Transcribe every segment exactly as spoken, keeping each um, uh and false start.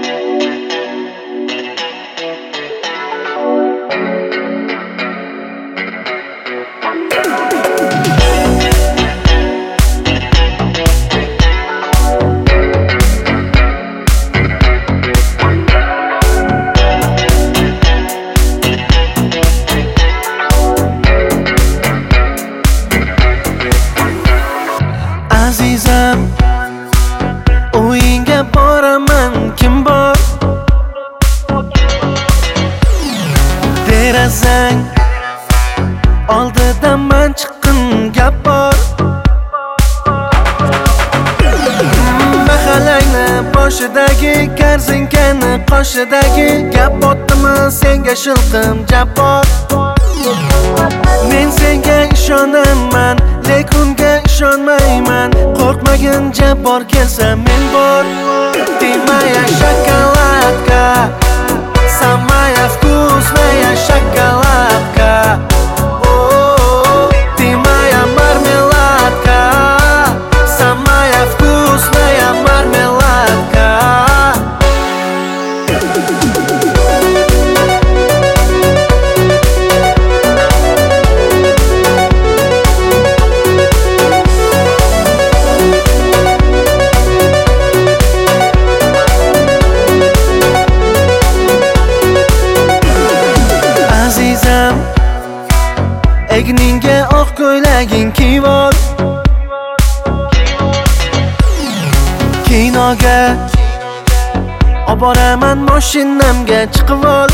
Azizam, uyingga boraman, kim bor? Derazang oldidan man chiqqin, gap bor. Mahallangni boshidagi karzinkani qoshidagi gap botdimi senga shilqim jabbor. Men senga ishonaman, lekin unga ishonmayman. Qo'rqmagin, jabbor kelsa men bor. Timaya shokoladka, samaya вкусная шоколадка. Timaya marmeladka, samaya вкусная marmeladka. Egningga oq ko'ylaging kiyib ol, kinoga oboraman, mashinamga chiqib ol.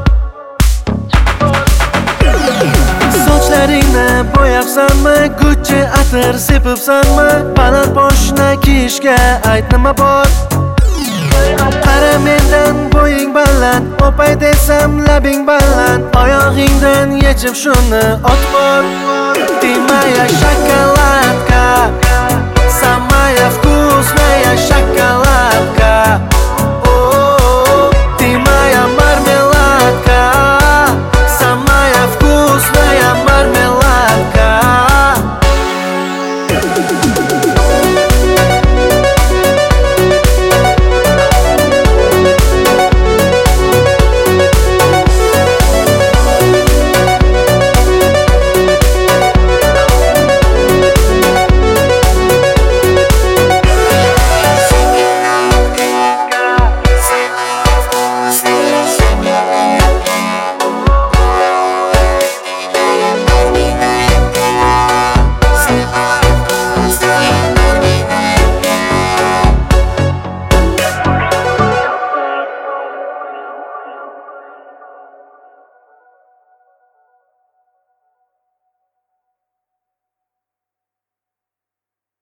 Sochlaringni bo'yabsanmi, Gucci atir sepibsanmi? Baland boshni kiyishga ayt nima bor? Qara mendan bo'ying baland, o'pay desam labing baland. Oyog'ingdan yechib shuni ot bor. Timaya shokoladka, samaya вкусная shokoladka.